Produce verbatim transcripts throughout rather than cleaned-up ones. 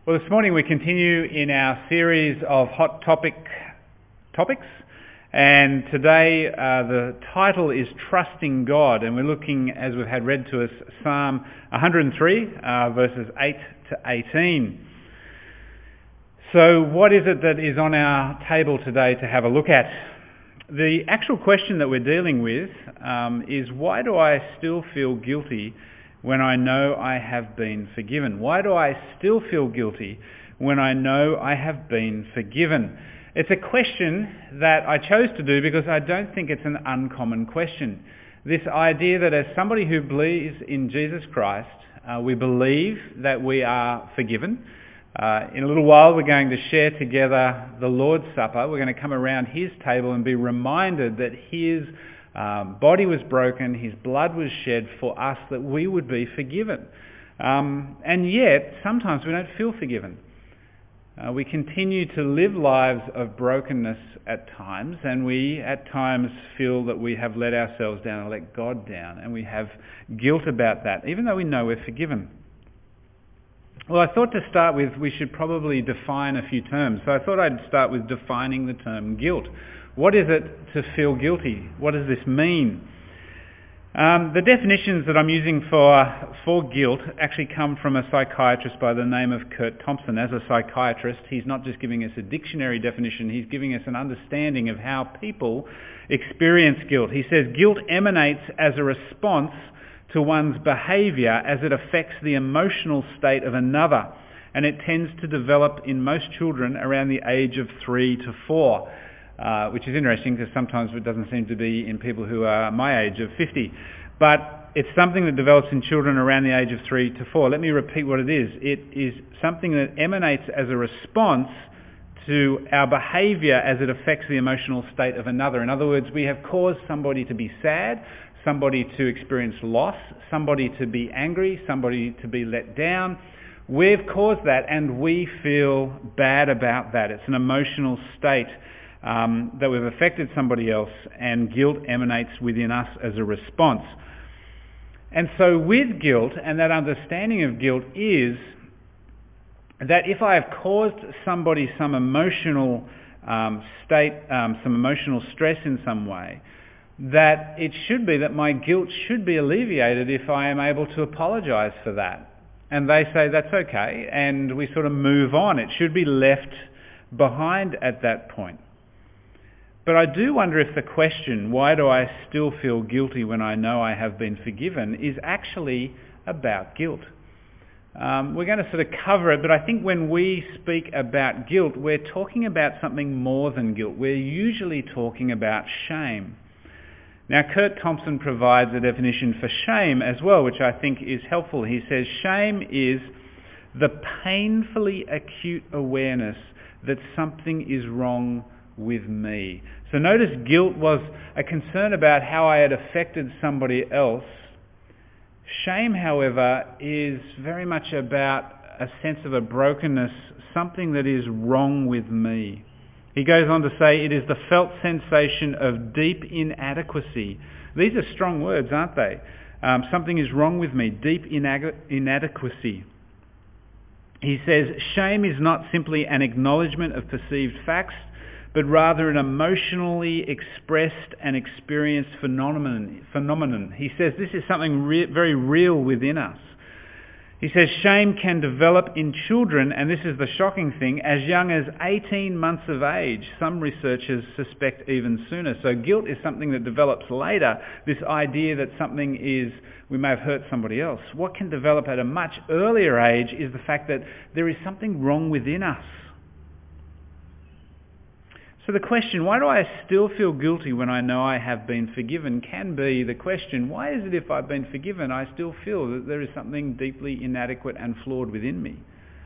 Well, this morning we continue in our series of hot topic topics, and today uh, the title is Trusting God, and we're looking, as we've had read to us, Psalm one hundred three, uh, verses eight to eighteen. So what is it that is on our table today to have a look at? The actual question that we're dealing with um, is, why do I still feel guilty when I know I have been forgiven? Why do I still feel guilty when I know I have been forgiven? It's a question that I chose to do because I don't think it's an uncommon question. This idea that as somebody who believes in Jesus Christ, uh, we believe that we are forgiven. Uh, in a little while we're going to share together the Lord's Supper. We're going to come around his table and be reminded that his Um, body was broken, his blood was shed for us that we would be forgiven. Um, and yet, sometimes we don't feel forgiven. Uh, we continue to live lives of brokenness at times, and we at times feel that we have let ourselves down and let God down, and we have guilt about that, even though we know we're forgiven. Well, I thought to start with, we should probably define a few terms. So I thought I'd start with defining the term guilt. What is it to feel guilty? What does this mean? Um, the definitions that I'm using for for guilt actually come from a psychiatrist by the name of Curt Thompson. As a psychiatrist, he's not just giving us a dictionary definition, he's giving us an understanding of how people experience guilt. He says guilt emanates as a response to one's behaviour as it affects the emotional state of another, and it tends to develop in most children around the age of three to four. Uh, which is interesting because sometimes it doesn't seem to be in people who are my age of fifty. But it's something that develops in children around the age of three to four. Let me repeat what it is. It is something that emanates as a response to our behaviour as it affects the emotional state of another. In other words, we have caused somebody to be sad, somebody to experience loss, somebody to be angry, somebody to be let down. We've caused that and we feel bad about that. It's an emotional state Um, that we've affected somebody else, and guilt emanates within us as a response. And so with guilt, and that understanding of guilt is that if I have caused somebody some emotional um, state, um, some emotional stress in some way, that it should be that my guilt should be alleviated if I am able to apologise for that. And they say that's okay, and we sort of move on. It should be left behind at that point. But I do wonder if the question, why do I still feel guilty when I know I have been forgiven, is actually about guilt. Um, we're going to sort of cover it, but I think when we speak about guilt, we're talking about something more than guilt. We're usually talking about shame. Now, Curt Thompson provides a definition for shame as well, which I think is helpful. He says, shame is the painfully acute awareness that something is wrong with me. So notice guilt was a concern about how I had affected somebody else. Shame, however, is very much about a sense of a brokenness, something that is wrong with me. He goes on to say it is the felt sensation of deep inadequacy. These are strong words, aren't they? Um, something is wrong with me, deep inag- inadequacy. He says shame is not simply an acknowledgement of perceived facts, but rather an emotionally expressed and experienced phenomenon. phenomenon. He says this is something re- very real within us. He says shame can develop in children, and this is the shocking thing, as young as eighteen months of age. Some researchers suspect even sooner. So guilt is something that develops later, this idea that something is, we may have hurt somebody else. What can develop at a much earlier age is the fact that there is something wrong within us. So the question, why do I still feel guilty when I know I have been forgiven, can be the question, why is it if I've been forgiven I still feel that there is something deeply inadequate and flawed within me?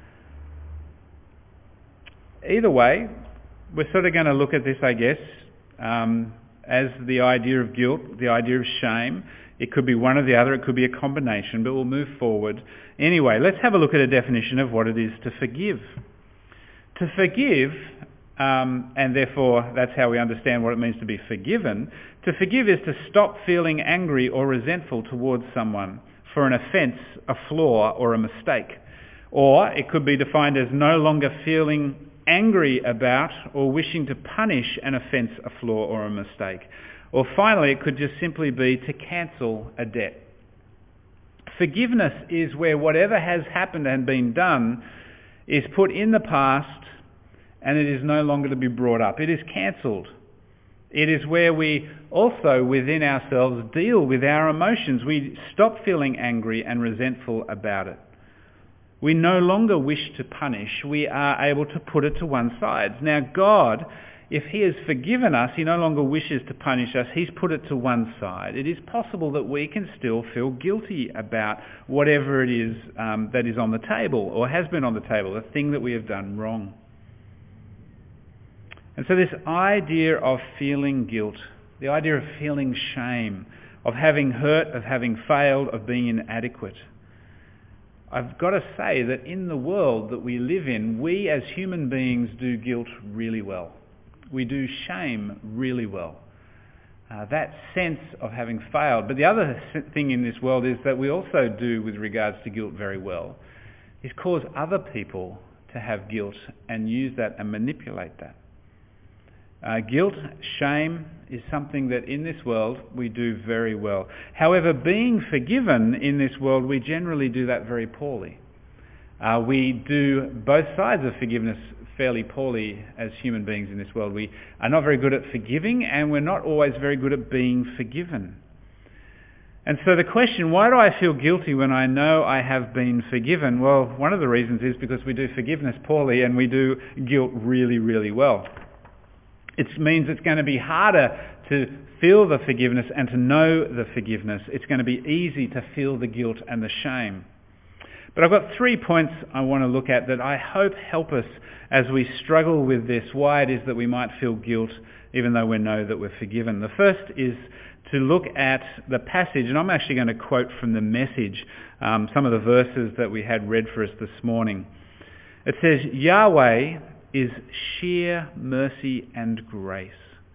Either way, we're sort of going to look at this, I guess, um, as the idea of guilt, the idea of shame. It could be one or the other, it could be a combination, but we'll move forward. Anyway, let's have a look at a definition of what it is to forgive. To forgive... Um, and therefore that's how we understand what it means to be forgiven. To forgive is to stop feeling angry or resentful towards someone for an offence, a flaw or a mistake. Or it could be defined as no longer feeling angry about or wishing to punish an offence, a flaw or a mistake. Or finally, it could just simply be to cancel a debt. Forgiveness is where whatever has happened and been done is put in the past and it is no longer to be brought up. It is cancelled. It is where we also within ourselves deal with our emotions. We stop feeling angry and resentful about it. We no longer wish to punish. We are able to put it to one side. Now God, if he has forgiven us, he no longer wishes to punish us. He's put it to one side. It is possible that we can still feel guilty about whatever it is um, that is on the table or has been on the table, the thing that we have done wrong. And so this idea of feeling guilt, the idea of feeling shame, of having hurt, of having failed, of being inadequate. I've got to say that in the world that we live in, we as human beings do guilt really well. We do shame really well. Uh, that sense of having failed. But the other thing in this world is that we also do with regards to guilt very well, is cause other people to have guilt and use that and manipulate that. Uh, guilt, shame is something that in this world we do very well. However, being forgiven in this world, we generally do that very poorly. Uh, we do both sides of forgiveness fairly poorly as human beings in this world. We are not very good at forgiving and we're not always very good at being forgiven. And so the question, why do I feel guilty when I know I have been forgiven? Well, one of the reasons is because we do forgiveness poorly and we do guilt really, really well. It means it's going to be harder to feel the forgiveness and to know the forgiveness. It's going to be easy to feel the guilt and the shame. But I've got three points I want to look at that I hope help us as we struggle with this, why it is that we might feel guilt even though we know that we're forgiven. The first is to look at the passage, and I'm actually going to quote from the Message, um, some of the verses that we had read for us this morning. It says, Yahweh is sheer mercy and grace.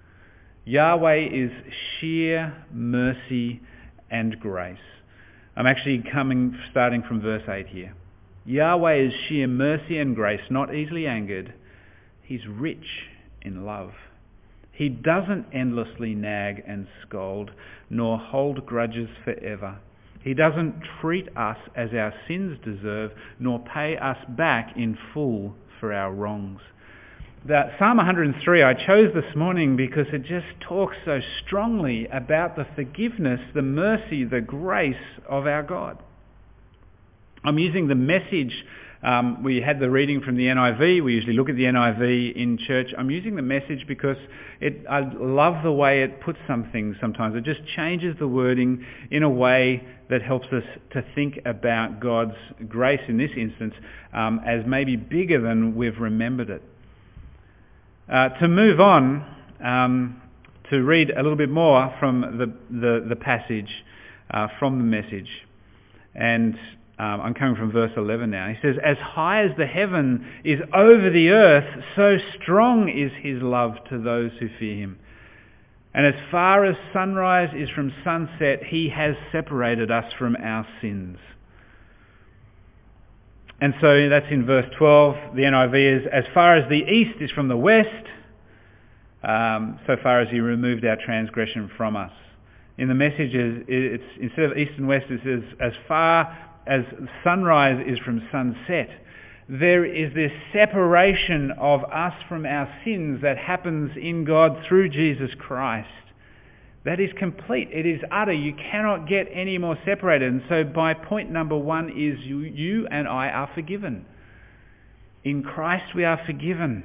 Yahweh is sheer mercy and grace. I'm actually coming, starting from verse eight here. Yahweh is sheer mercy and grace, not easily angered. He's rich in love. He doesn't endlessly nag and scold, nor hold grudges forever. He doesn't treat us as our sins deserve, nor pay us back in full for our wrongs. That Psalm one hundred three I chose this morning because it just talks so strongly about the forgiveness, the mercy, the grace of our God. I'm using the Message. Um, we had the reading from the N I V. We usually look at the N I V in church. I'm using the Message because it, I love the way it puts some things sometimes. It just changes the wording in a way that helps us to think about God's grace in this instance um, as maybe bigger than we've remembered it. Uh, to move on, um, to read a little bit more from the, the, the passage uh, from the Message. And um, I'm coming from verse eleven now. He says, as high as the heaven is over the earth, so strong is his love to those who fear him. And as far as sunrise is from sunset, he has separated us from our sins. And so that's in verse twelve. The N I V is, as far as the east is from the west, um, so far as he removed our transgression from us. In the Messages, it's instead of east and west, it says, as far as sunrise is from sunset. There is this separation of us from our sins that happens in God through Jesus Christ. That is complete. It is utter. You cannot get any more separated. And so by point number one is you, you and I are forgiven. In Christ we are forgiven.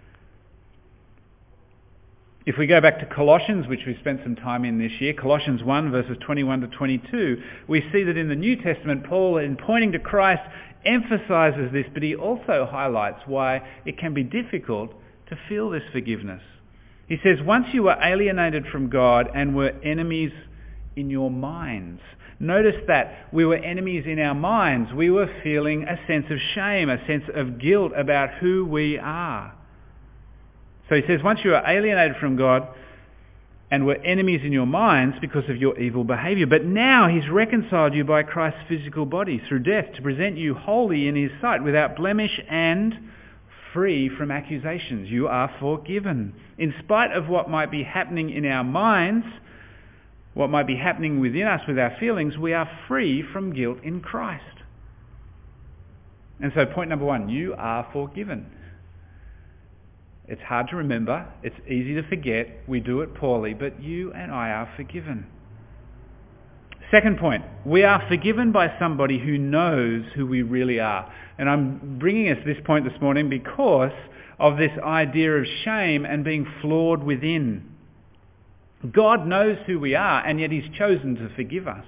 If we go back to Colossians, which we spent some time in this year, Colossians one verses twenty-one to twenty-two, we see that in the New Testament, Paul, in pointing to Christ, emphasizes this, but he also highlights why it can be difficult to feel this forgiveness. He says, once you were alienated from God and were enemies in your minds. Notice that we were enemies in our minds. We were feeling a sense of shame, a sense of guilt about who we are. So he says, once you were alienated from God and were enemies in your minds because of your evil behaviour. But now he's reconciled you by Christ's physical body through death to present you holy in his sight, without blemish and free from accusations. You are forgiven. In spite of what might be happening in our minds, what might be happening within us with our feelings, we are free from guilt in Christ. And so point number one, you are forgiven. It's hard to remember. It's easy to forget. We do it poorly, but you and I are forgiven. Second point, we are forgiven by somebody who knows who we really are. And I'm bringing us this point this morning because of this idea of shame and being flawed within. God knows who we are, and yet he's chosen to forgive us.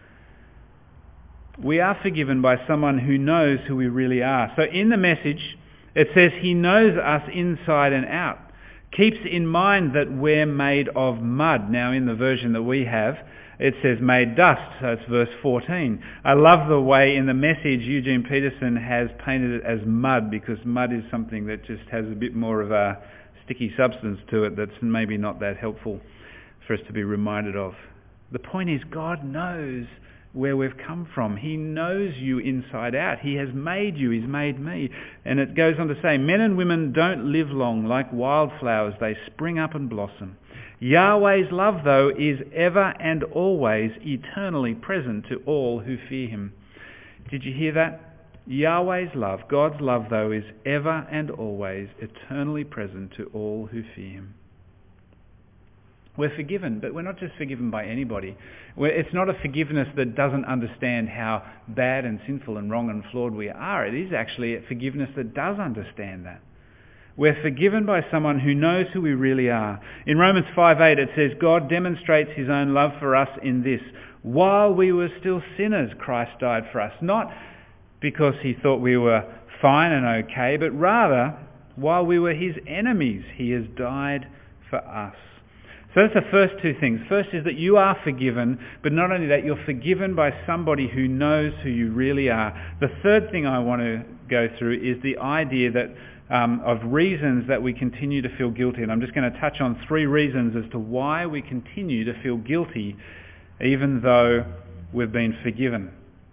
We are forgiven by someone who knows who we really are. So in the message, it says he knows us inside and out, keeps in mind that we're made of mud. Now in the version that we have, it says made dust, so it's verse fourteen. I love the way in the message Eugene Peterson has painted it as mud, because mud is something that just has a bit more of a sticky substance to it that's maybe not that helpful for us to be reminded of. The point is, God knows where we've come from. He knows you inside out. He has made you. He's made me. And it goes on to say, men and women don't live long. Like wildflowers, they spring up and blossom. Yahweh's love, though, is ever and always eternally present to all who fear him. Did you hear that? Yahweh's love, God's love, though, is ever and always eternally present to all who fear him. We're forgiven, but we're not just forgiven by anybody. We're, it's not a forgiveness that doesn't understand how bad and sinful and wrong and flawed we are. It is actually a forgiveness that does understand that. We're forgiven by someone who knows who we really are. In Romans five eight it says, God demonstrates his own love for us in this: while we were still sinners, Christ died for us. Not because he thought we were fine and okay, but rather, while we were his enemies, he has died for us. So that's the first two things. First is that you are forgiven, but not only that, you're forgiven by somebody who knows who you really are. The third thing I want to go through is the idea that um, of reasons that we continue to feel guilty. And I'm just going to touch on three reasons as to why we continue to feel guilty even though we've been forgiven.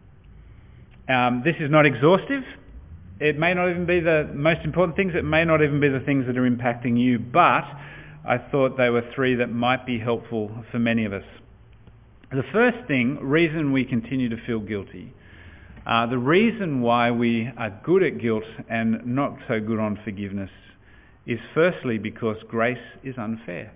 Um, this is not exhaustive. It may not even be the most important things. It may not even be the things that are impacting you, but I thought they were three that might be helpful for many of us. The first thing, reason we continue to feel guilty, uh, the reason why we are good at guilt and not so good on forgiveness is firstly because grace is unfair.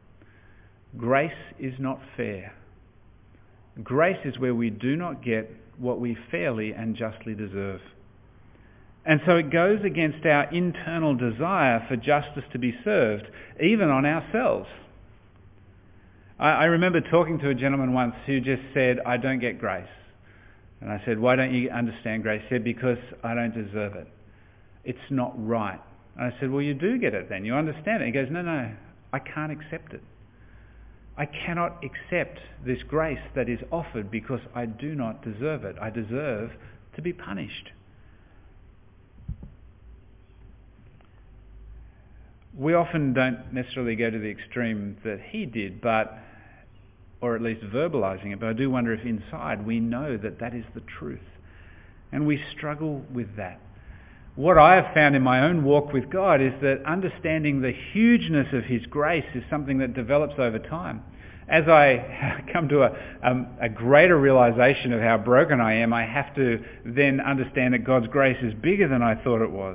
Grace is not fair. Grace is where we do not get what we fairly and justly deserve. And so it goes against our internal desire for justice to be served, even on ourselves. I, I remember talking to a gentleman once who just said, I don't get grace. And I said, why don't you understand grace? He said, because I don't deserve it. It's not right. And I said, well, you do get it then. You understand it. He goes, no, no, I can't accept it. I cannot accept this grace that is offered because I do not deserve it. I deserve to be punished. We often don't necessarily go to the extreme that he did, but, or at least verbalizing it, but I do wonder if inside we know that that is the truth. And we struggle with that. What I have found in my own walk with God is that understanding the hugeness of his grace is something that develops over time. As I come to a, um, a greater realization of how broken I am, I have to then understand that God's grace is bigger than I thought it was.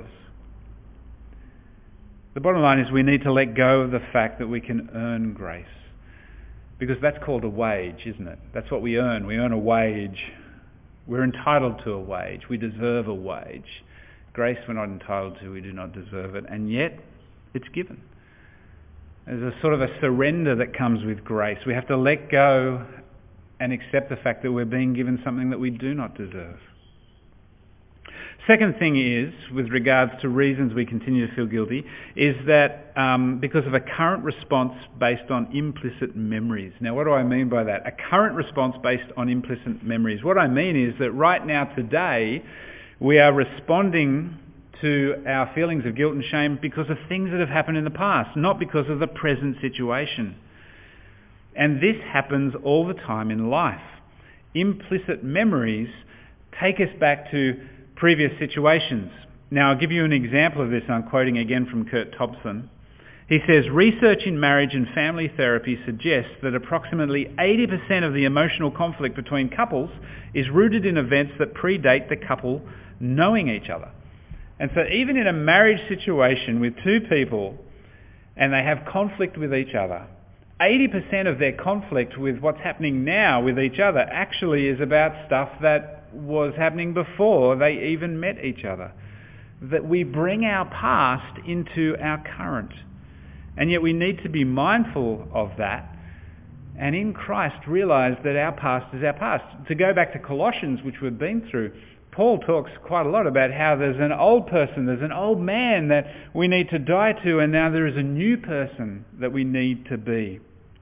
The bottom line is we need to let go of the fact that we can earn grace. Because that's called a wage, isn't it? That's what we earn. We earn a wage. We're entitled to a wage. We deserve a wage. Grace we're not entitled to. We do not deserve it. And yet, it's given. There's a sort of a surrender that comes with grace. We have to let go and accept the fact that we're being given something that we do not deserve. Second thing is, with regards to reasons we continue to feel guilty, is that um, because of a current response based on implicit memories. Now, what do I mean by that? A current response based on implicit memories. What I mean is that right now, today, we are responding to our feelings of guilt and shame because of things that have happened in the past, not because of the present situation. And this happens all the time in life. Implicit memories take us back to previous situations. Now, I'll give you an example of this. I'm quoting again from Kurt Thompson. He says, research in marriage and family therapy suggests that approximately eighty percent of the emotional conflict between couples is rooted in events that predate the couple knowing each other. And so even in a marriage situation with two people and they have conflict with each other, eighty percent of their conflict with what's happening now with each other actually is about stuff that was happening before they even met each other. That we bring our past into our current. And yet we need to be mindful of that and in Christ realize that our past is our past. To go back to Colossians, which we've been through, Paul talks quite a lot about how there's an old person, there's an old man that we need to die to, and now there is a new person that we need to be.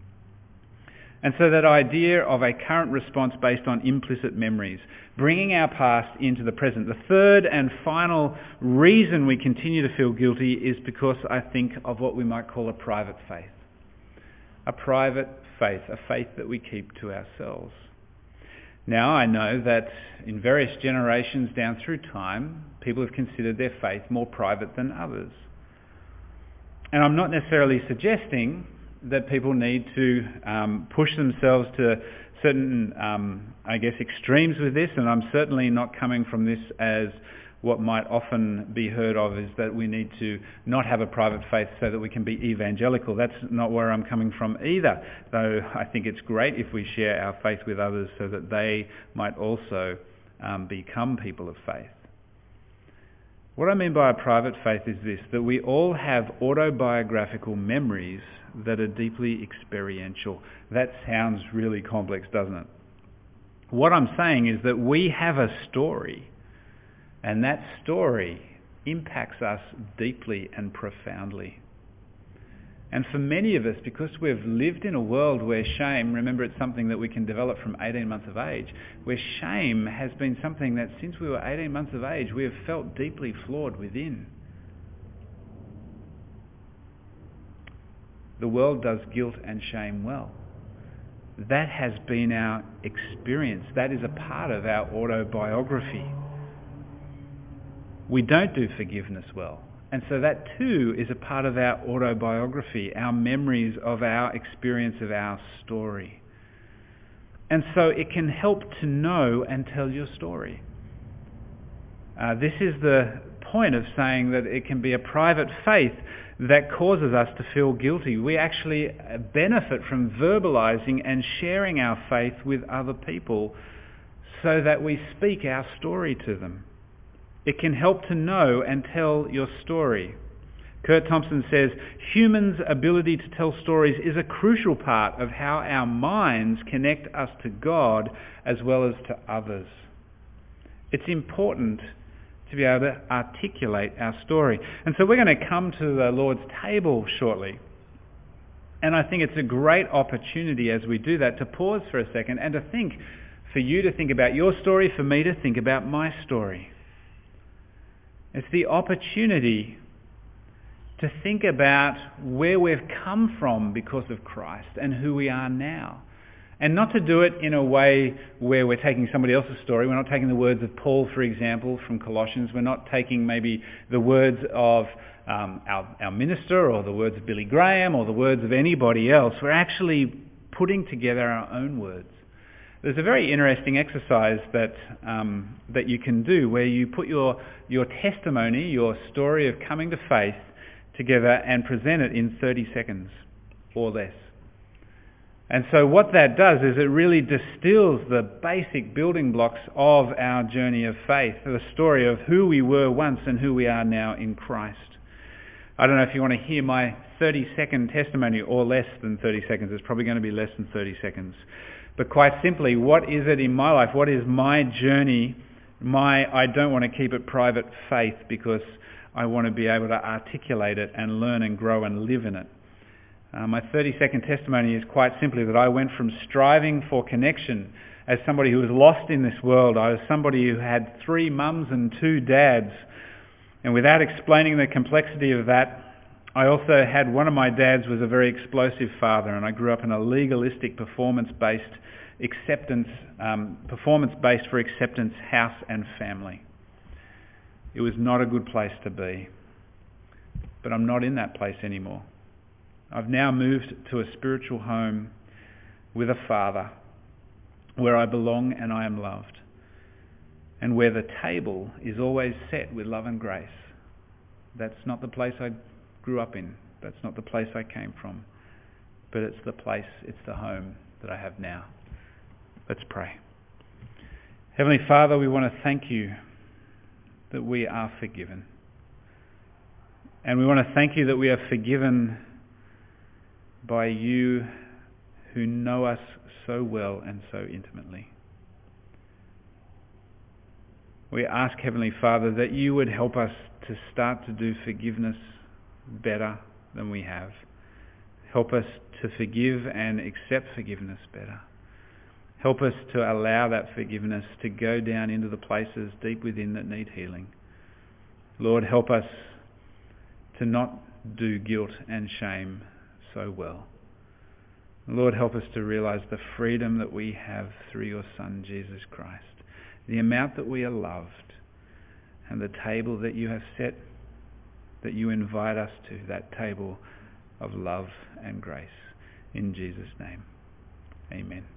And so that idea of a current response based on implicit memories, bringing our past into the present. The third and final reason we continue to feel guilty is because I think of what we might call a private faith. A private faith, a faith that we keep to ourselves. Now, I know that in various generations down through time, people have considered their faith more private than others. And I'm not necessarily suggesting that people need to um, push themselves to certain, um, I guess, extremes with this, and I'm certainly not coming from this as what might often be heard of is that we need to not have a private faith so that we can be evangelical. That's not where I'm coming from either, though I think it's great if we share our faith with others so that they might also um, become people of faith. What I mean by a private faith is this, that we all have autobiographical memories that are deeply experiential. That sounds really complex, doesn't it? What I'm saying is that we have a story, and that story impacts us deeply and profoundly. And for many of us, because we've lived in a world where shame, remember it's something that we can develop from eighteen months of age, where shame has been something that since we were eighteen months of age, we have felt deeply flawed within. The world does guilt and shame well. That has been our experience. That is a part of our autobiography. We don't do forgiveness well. And so that too is a part of our autobiography, our memories of our experience of our story. And so it can help to know and tell your story. Uh, this is the point of saying that it can be a private faith that causes us to feel guilty. We actually benefit from verbalizing and sharing our faith with other people so that we speak our story to them. It can help to know and tell your story. Kurt Thompson says, humans' ability to tell stories is a crucial part of how our minds connect us to God as well as to others. It's important to be able to articulate our story. And so we're going to come to the Lord's table shortly. And I think it's a great opportunity as we do that to pause for a second and to think, for you to think about your story, for me to think about my story. It's the opportunity to think about where we've come from because of Christ and who we are now. And not to do it in a way where we're taking somebody else's story. We're not taking the words of Paul, for example, from Colossians. We're not taking maybe the words of um, our, our minister or the words of Billy Graham or the words of anybody else. We're actually putting together our own words. There's a very interesting exercise that um, that you can do where you put your your testimony, your story of coming to faith together and present it in thirty seconds or less. And so what that does is it really distills the basic building blocks of our journey of faith, the story of who we were once and who we are now in Christ. I don't know if you want to hear my thirty second testimony or less than thirty seconds. It's probably going to be less than thirty seconds. But quite simply, what is it in my life? What is my journey? My, I don't want to keep it private faith because I want to be able to articulate it and learn and grow and live in it. Uh, my thirty second testimony is quite simply that I went from striving for connection as somebody who was lost in this world. I was somebody who had three mums and two dads. And without explaining the complexity of that, I also had, one of my dads was a very explosive father, and I grew up in a legalistic, performance-based acceptance, um, performance-based for acceptance house and family. It was not a good place to be. But I'm not in that place anymore. I've now moved to a spiritual home with a Father where I belong and I am loved, and where the table is always set with love and grace. That's not the place I grew up in. That's not the place I came from. But it's the place, it's the home that I have now. Let's pray. Heavenly Father, we want to thank you that we are forgiven. And we want to thank you that we are forgiven by you who know us so well and so intimately. We ask, Heavenly Father, that you would help us to start to do forgiveness better than we have. Help us to forgive and accept forgiveness better. Help us to allow that forgiveness to go down into the places deep within that need healing. Lord, help us to not do guilt and shame so well. Lord, help us to realize the freedom that we have through your Son, Jesus Christ, the amount that we are loved, and the table that you have set, that you invite us to, that table of love and grace. In Jesus' name, amen.